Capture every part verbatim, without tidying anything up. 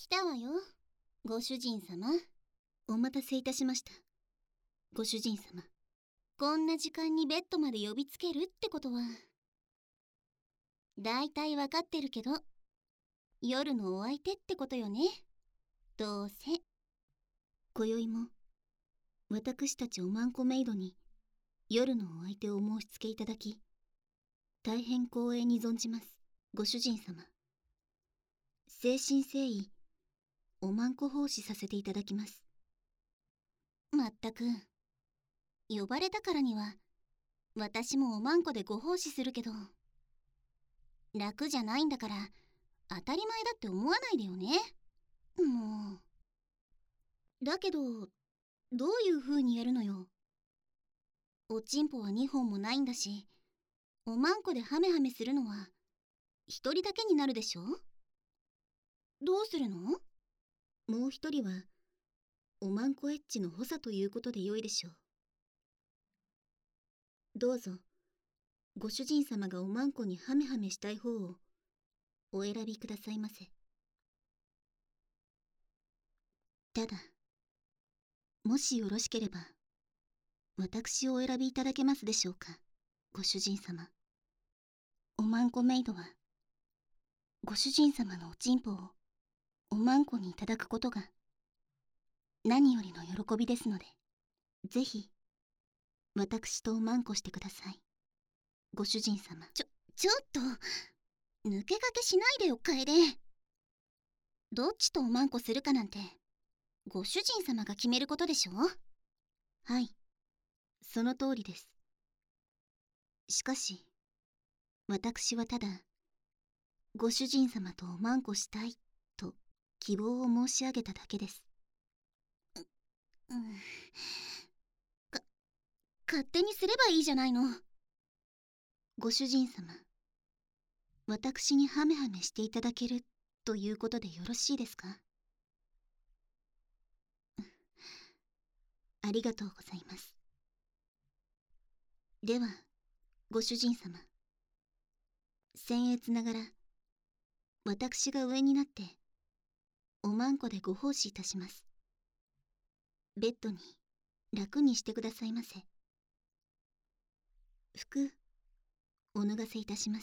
たわよ、ご主人様。 お待たせいたしました、ご主人様。 こんな時間にベッドまで呼びつけるってことは、だいたいわかってるけど、夜のお相手ってことよね、どうせ。 今宵も私たちおまんこメイドに夜のお相手を申し付けいただき、大変光栄に存じます、ご主人様。誠心誠意おまんこ奉仕させていただきます。 まったく、呼ばれたからには私もおまんこでご奉仕するけど、楽じゃないんだから当たり前だって思わないでよね、もう。だけどどういう風にやるのよ。 おちんぽはにほんもないんだし、おまんこでハメハメするのはひとりだけになるでしょ。どうするの？ もう一人はおまんこエッチの補佐ということでよいでしょう。どうぞご主人様がおまんこにハメハメしたい方をお選びくださいませ。ただもしよろしければ私をお選びいただけますでしょうか、ご主人様。おまんこメイドはご主人様のおちんぽをおまんこにいただくことが何よりの喜びですので、ぜひ私とおまんこしてください、ご主人様。 ちょ、ちょっと抜け駆けしないでよ、楓。どっちとおまんこするかなんてご主人様が決めることでしょ。 はい、その通りです。しかし私はただご主人様とおまんこしたいと希望を申し上げただけです。 う、うん、か勝手にすればいいじゃないの。 ご主人様、私にハメハメしていただけるということでよろしいですか？ありがとうございます。ではご主人様、僭越ながら私が上になっておまんこでご奉仕いたします。ベッドに楽にしてくださいませ。服お脱がせいたします。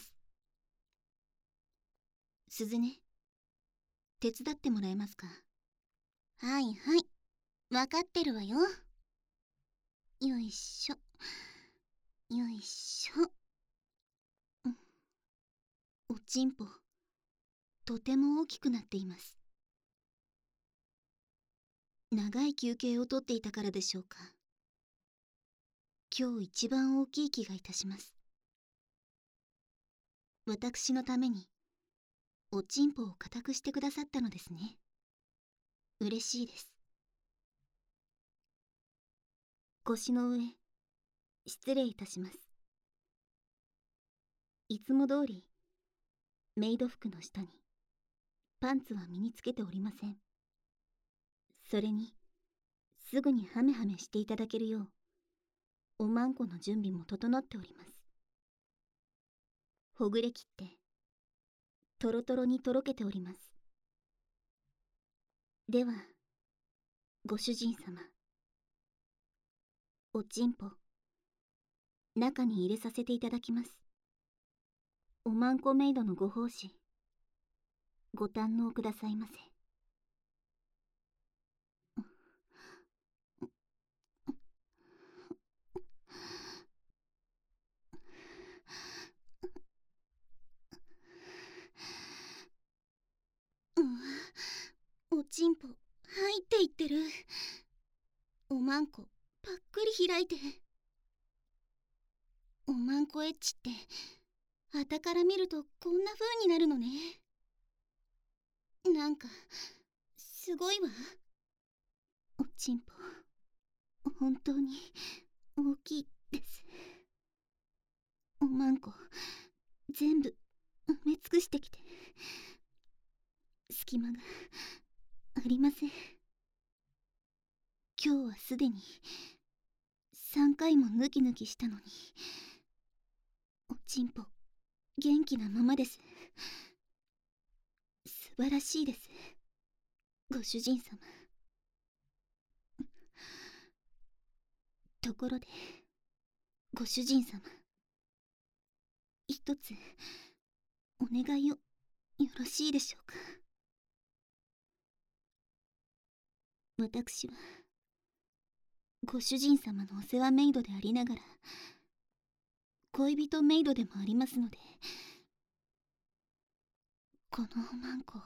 鈴音、手伝ってもらえますか？ はいはい、分かってるわよ。よいしょよいしょ。 うん、おちんぽとても大きくなっています。長い休憩をとっていたからでしょうか。今日一番大きい気がいたします。私のためにおちんぽを固くしてくださったのですね。嬉しいです。腰の上失礼いたします。いつも通りメイド服の下にパンツは身につけておりません。それにすぐにハメハメしていただけるようおまんこの準備も整っております。ほぐれきってトロトロにとろけております。ではご主人様、おちんぽ中に入れさせていただきます。おまんこメイドのご奉仕ご堪能くださいませ。 うん、おちんぽ入っていってる。おまんこぱっくり開いて。おまんこエッチって傍から見るとこんな風になるのね。なんかすごいわ。 おちんぽ本当に大きいです。おまんこ全部埋め尽くしてきて隙間がありません。今日はすでにさんかいもヌキヌキしたのにおちんぽ元気なままです。素晴らしいです。 ご主人様。ところでご主人様、一つお願いをよろしいでしょうか。私はご主人様のお世話メイドでありながら恋人メイドでもありますので、このおまんこを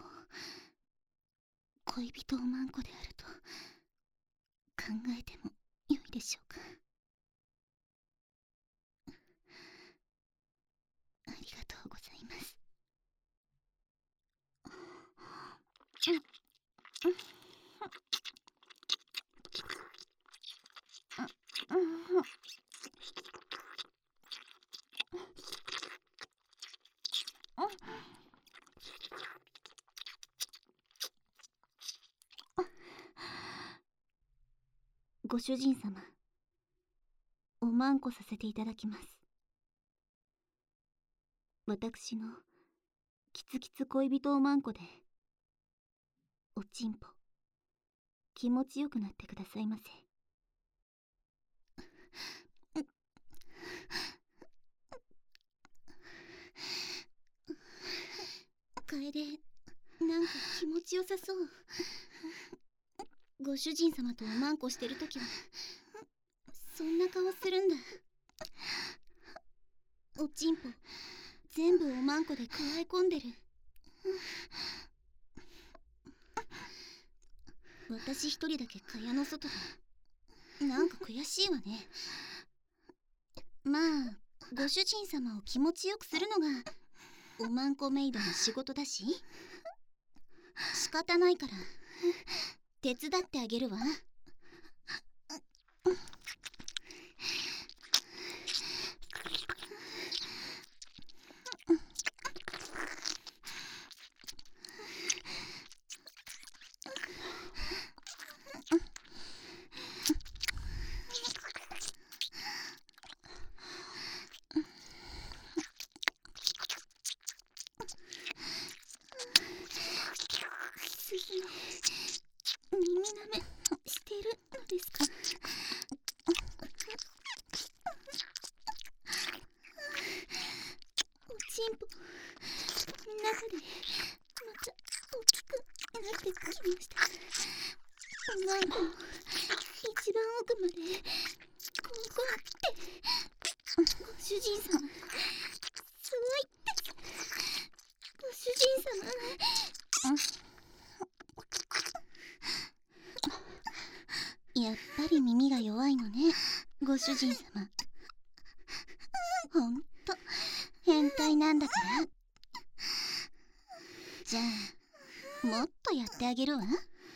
恋人おまんこであると考えてもよいでしょうか。ありがとうございます。ご主人様、おまんこさせていただきます。私のキツキツ恋人おまんこでおちんぽ気持ちよくなってくださいませ。楓、なんか気持ちよさそう。ご主人様とおまんこしてるときはそんな顔するんだ。おちんぽ全部おまんこでくわえ込んでる。私一人だけ蚊帳の外だ。なんか悔しいわね。まあご主人様を気持ちよくするのがおまんこメイドの仕事だし、仕方ないから手伝ってあげるわ。耳舐めしてるのですか。おちんぽ中でまた大きくなってきました。おまんこも一番奥までこうこうってご主人様すごいって。ご主人様、やっぱり耳が弱いのね、ご主人様。ほんと変態なんだから。じゃあもっとやってあげるわ。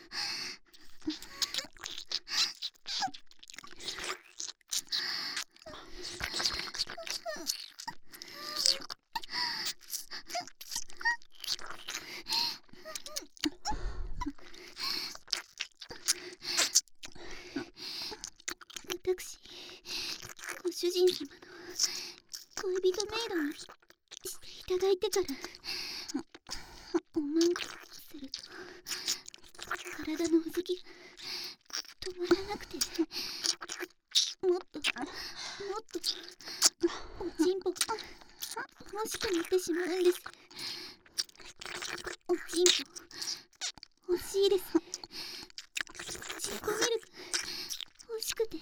私、ご主人様の恋人メイドにしていただいてからおまんこすると体のうずきが止まらなくて、もっともっとおちんぽが欲しくなってしまうんです。おちんぽ欲しいです。チョコミルク欲しくて、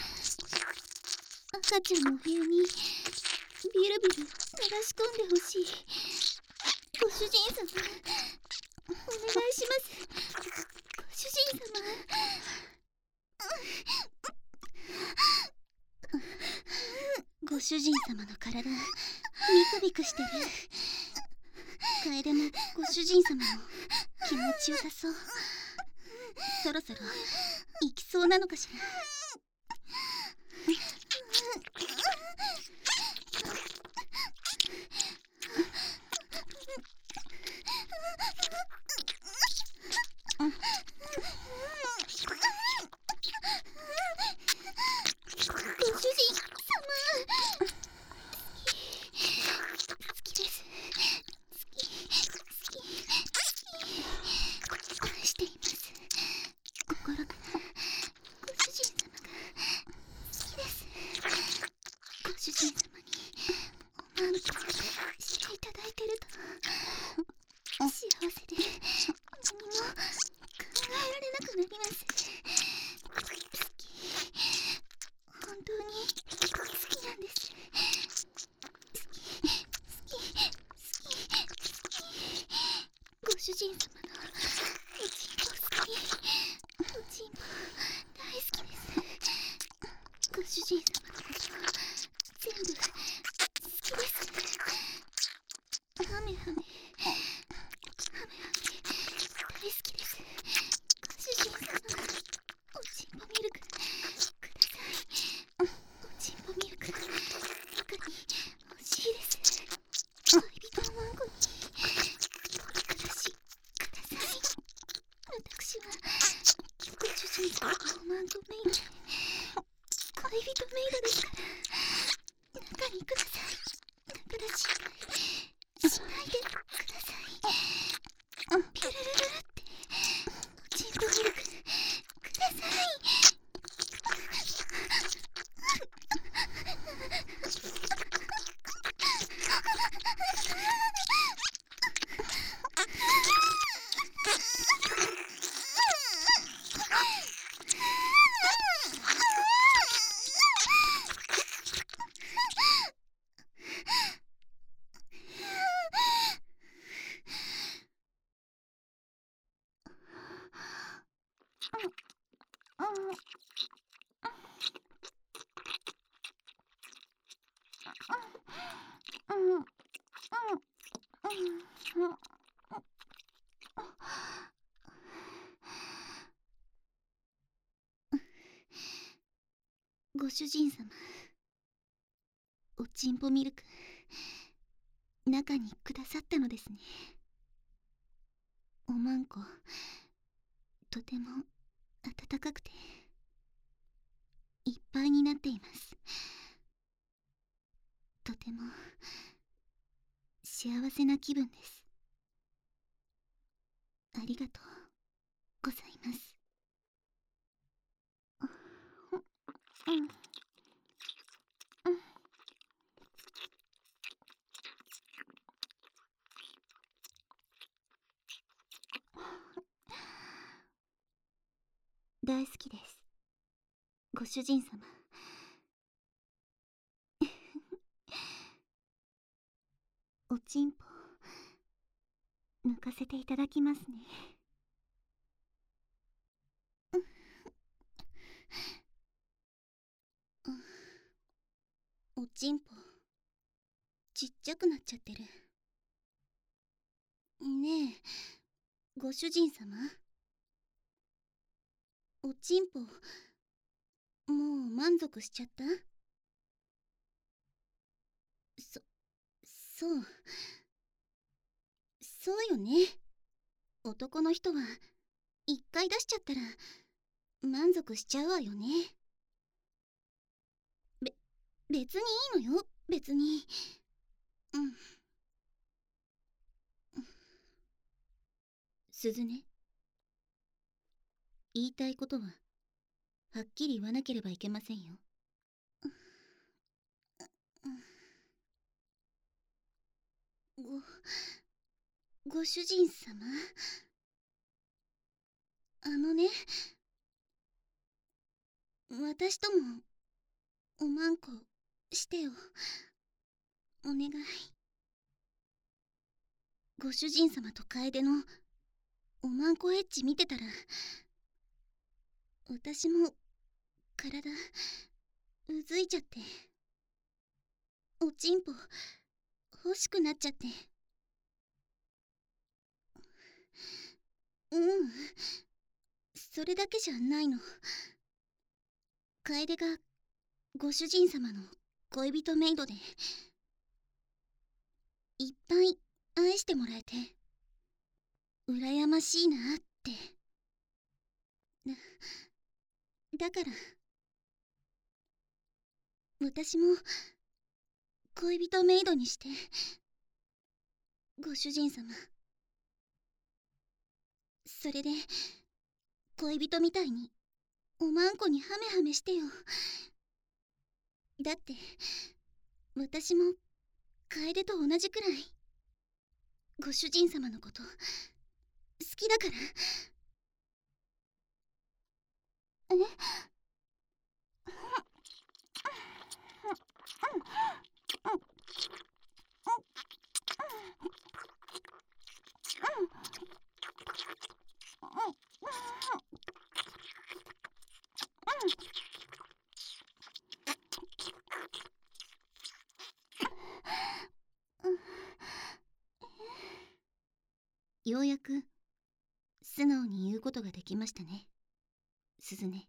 赤ちゃんのお部屋にビルビル流し込んでほしい。ご主人様、お願いします。ご主人様。ご主人様の体ビクビクしてる。楓もご主人様も気持ちよさそう。そろそろ行きそうなのかしら。ご主人様、好きです。好き好き好き愛しています。 ちんぽ大好きです。ご主人様のこと全部好きです。ハメハメハメハメ大好きです。ご主人様おちんぽミルクください。おちんぽミルク中に欲しいです。恋人のワンコにこれからしください。私はご主人様のおまんこメイドで恋人メイドですから中にください。だから心配しないでください。ピュルルルルっておちんぽミルクください。ご主人様、おちんぽミルク中にくださったのですね。おまんこ、とても温かくていっぱいになっています。とても幸せな気分です。ありがとうございます。うんうん大好きです、ご主人様。おちんぽ抜かせていただきますね。おちんぽちっちゃくなっちゃってるねえ、ご主人様。おちんぽもう満足しちゃった？そそうそうよね。男の人は一回出しちゃったら満足しちゃうわよね。べ別にいいのよ、別に。うん鈴音、言いたいことははっきり言わなければいけませんよ。ごご主人様、あのね、私ともおまんこしてよ、お願い。ご主人様と楓のおまんこエッチ見てたら私も体うずいちゃって、おちんぽ欲しくなっちゃって。うん、それだけじゃないの。楓がご主人様の恋人メイドでいっぱい愛してもらえて羨ましいなってだだから私も恋人メイドにして、ご主人様。それで恋人みたいにおまんこにハメハメしてよ。だって私も楓と同じくらいご主人様のこと好きだから。え素直に言うことができましたね、鈴音。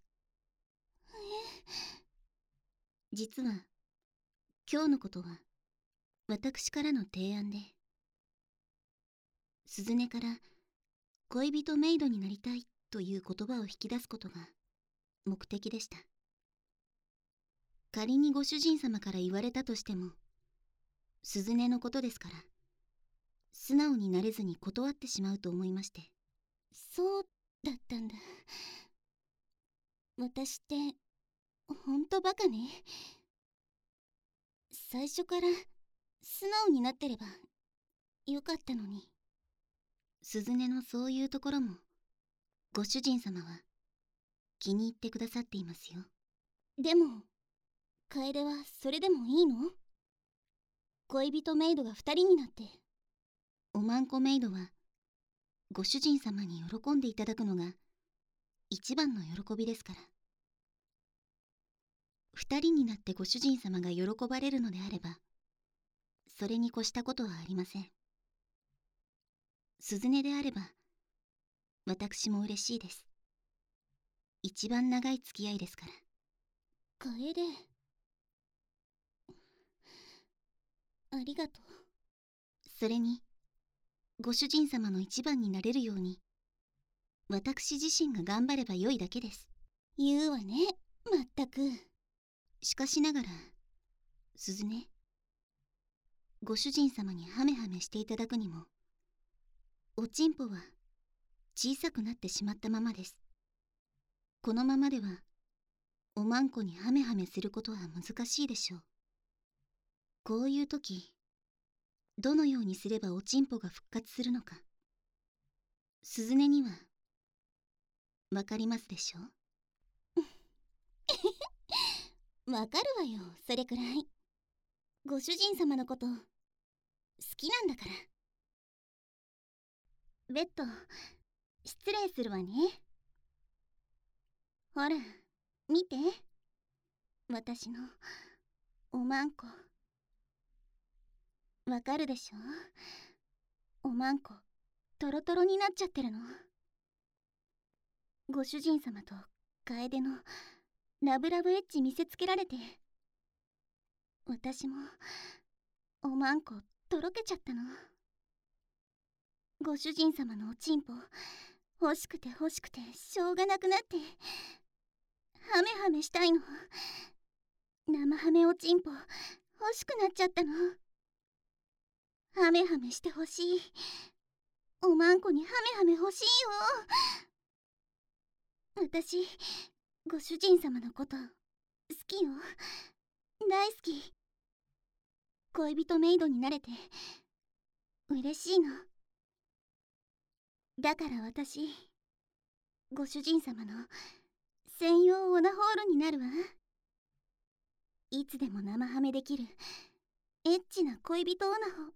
実は今日のことは私からの提案で、鈴音から恋人メイドになりたいという言葉を引き出すことが目的でした。仮にご主人様から言われたとしても、鈴音のことですから素直になれずに断ってしまうと思いまして。 そうだったんだ。私ってほんとバカね。最初から素直になってればよかったのに。 鈴音のそういうところもご主人様は気に入ってくださっていますよ。 でも楓はそれでもいいの？恋人メイドが二人になって。 おまんこメイドはご主人様に喜んでいただくのが一番の喜びですから。二人になってご主人様が喜ばれるのであれば、それに越したことはありません。鈴音であれば私も嬉しいです。一番長い付き合いですから。 楓、ありがとう。 それにご主人様の一番になれるように私自身が頑張ればよいだけです。 言うわね、まったく。 しかしながら鈴音、ご主人様にハメハメしていただくにもおちんぽは小さくなってしまったままです。このままではおまんこにハメハメすることは難しいでしょう。こういう時どのようにすればおちんぽが復活するのか、鈴音にはわかりますでしょう。わかるわよ、それくらい。ご主人様のこと好きなんだから。ベッド失礼するわね。ほら見て、私のおまんこ。わかるでしょ？おまんこトロトロになっちゃってるの。ご主人様と楓のラブラブエッジ見せつけられて、私もおまんことろけちゃったの。ご主人様のおちんぽ欲しくて欲しくてしょうがなくなって、ハメハメしたいの。生ハメおちんぽ欲しくなっちゃったの。ハメハメしてほしい。おまんこにハメハメ欲しいよ。私ご主人様のこと好きよ。大好き。恋人メイドになれて嬉しいの。だから私ご主人様の専用オナホールになるわ。いつでも生ハメできるエッチな恋人オナホ。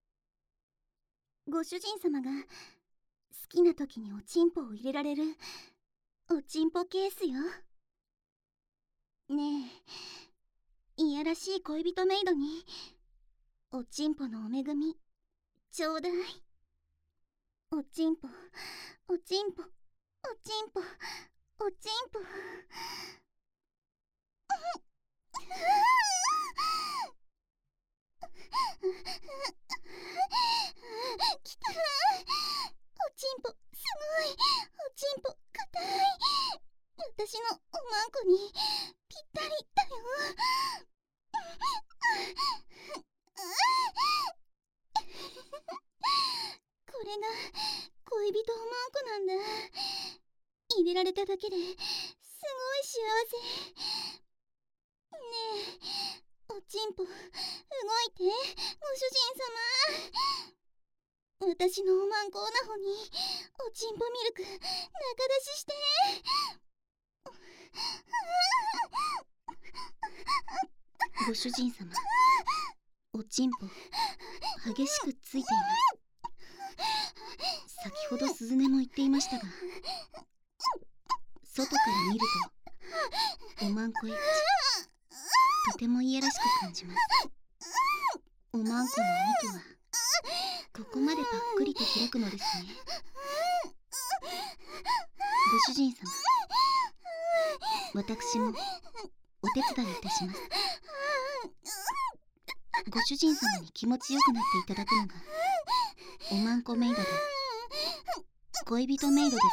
ご主人様が好きな時におちんぽを入れられるおちんぽケースよ。ねえ、いやらしい恋人メイドにおちんぽのお恵みちょうだい。おちんぽおちんぽおちんぽおちんぽ。きた。おちんぽすごい。おちんぽかたい。私のおまんこにぴったりだよ。これが恋人おまんこなんだ。入れられただけですごい幸せ。ねえ、おちんぽ動いて、ご主人様。私のおまんこオナホにおちんぽミルク中出しして。 ご主人様、おちんぽ激しくついています。先ほど鈴音も言っていましたが、外から見るとおまんこエッチとてもいやらしく感じます。おまんこのお肉はここまでぱっくりと開くのですね。 主人様、私もお手伝いいたします。ご主人様に気持ちよくなっていただくのがおまんこメイドで恋人メイドですから。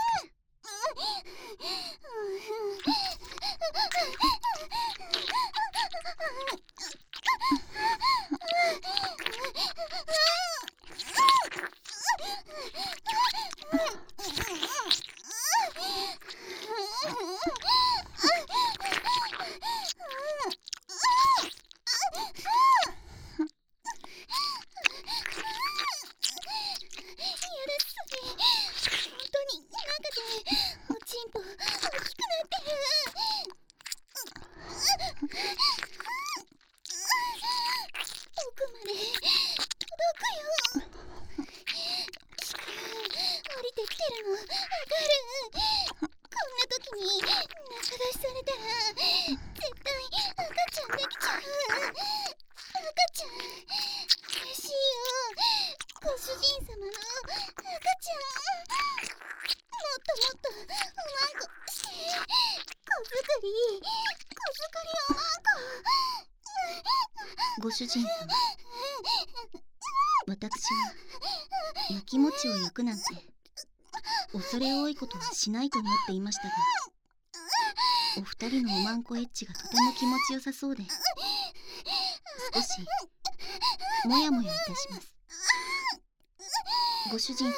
ご主人様、私は焼き餅を焼くなんて恐れ多いことはしないと思っていましたが、お二人のおまんこエッチがとても気持ちよさそうで、少しもやもやいたします。ご主人様、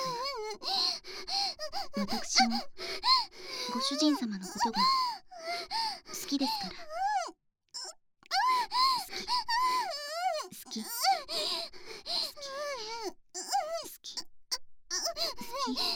私もご主人様のことが好きですから。好き好き好き好き好き。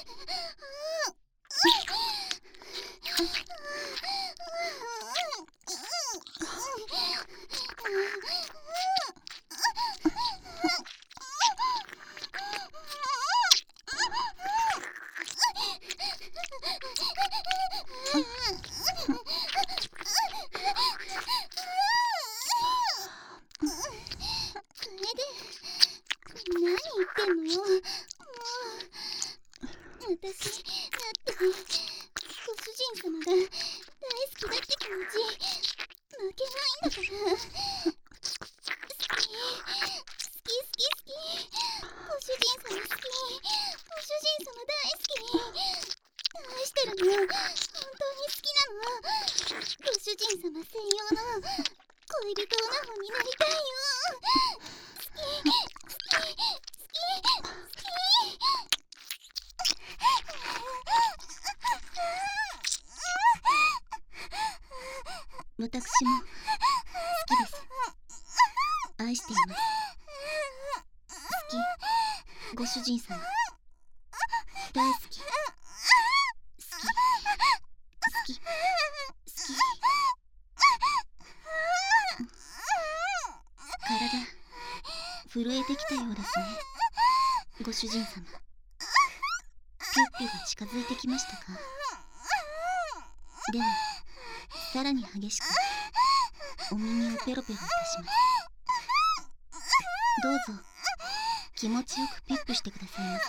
私も好きです。愛しています。好き、ご主人様。大好き。好き、好き、好き。体、震えてきたようですね。ご主人様。ピュッピュが近づいてきましたか？では、さらに激しくお耳をペロペロいたします。どうぞ気持ちよくピップしてくださいませ。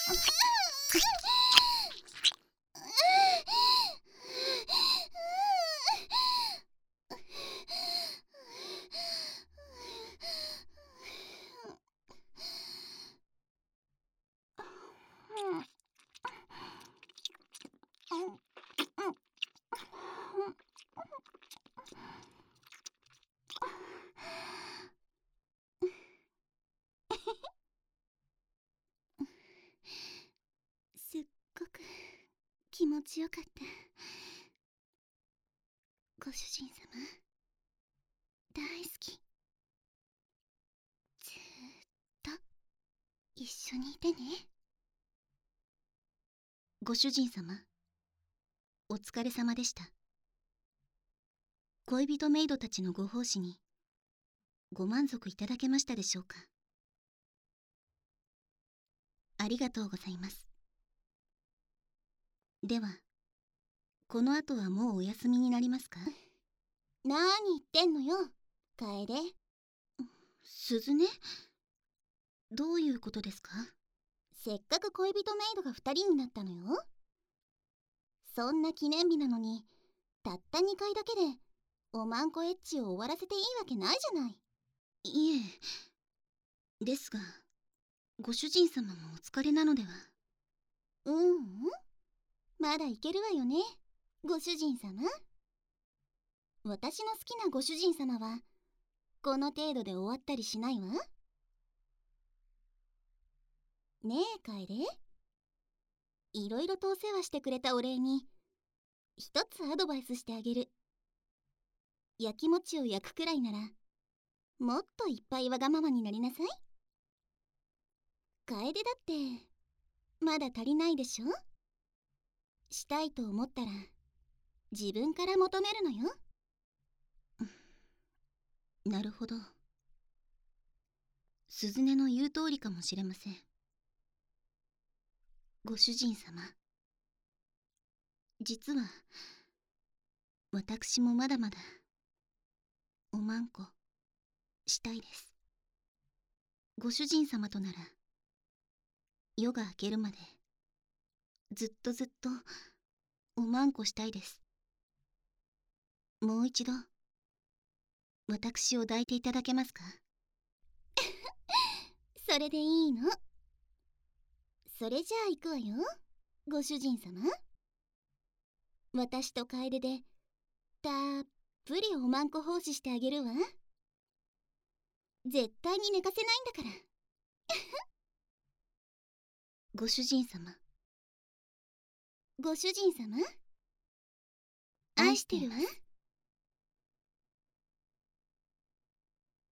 すっごく気持ちよかった。ご主人様、大好き。ずーっと一緒にいてね。 ご主人様、お疲れ様でした。恋人メイドたちのご奉仕にご満足いただけましたでしょうか。ありがとうございます。では、この後はもうお休みになりますか？ なーに言ってんのよ、楓。 鈴音？どういうことですか？ せっかく恋人メイドがふたりになったのよ。そんな記念日なのに、たったにかいだけでおまんこエッチを終わらせていいわけないじゃない。 いえ、ですが、ご主人様もお疲れなのでは。 ううん、まだいけるわよね、ご主人様。私の好きなご主人様はこの程度で終わったりしないわ。ねえ楓、いろいろとお世話してくれたお礼に一つアドバイスしてあげる。焼きもちを焼くくらいならもっといっぱいわがままになりなさい。楓だってまだ足りないでしょ。したいと思ったら自分から求めるのよ。 なるほど。鈴音の言う通りかもしれません。ご主人様、実は私もまだまだおまんこしたいです。ご主人様となら夜が明けるまでずっとずっとおまんこしたいです。もう一度私を抱いていただけますか？ それでいいの。それじゃあ行くわよ、ご主人様。私と楓でたっぷりおまんこ奉仕してあげるわ。絶対に寝かせないんだからご主人様。 ご主人様、愛してるわ。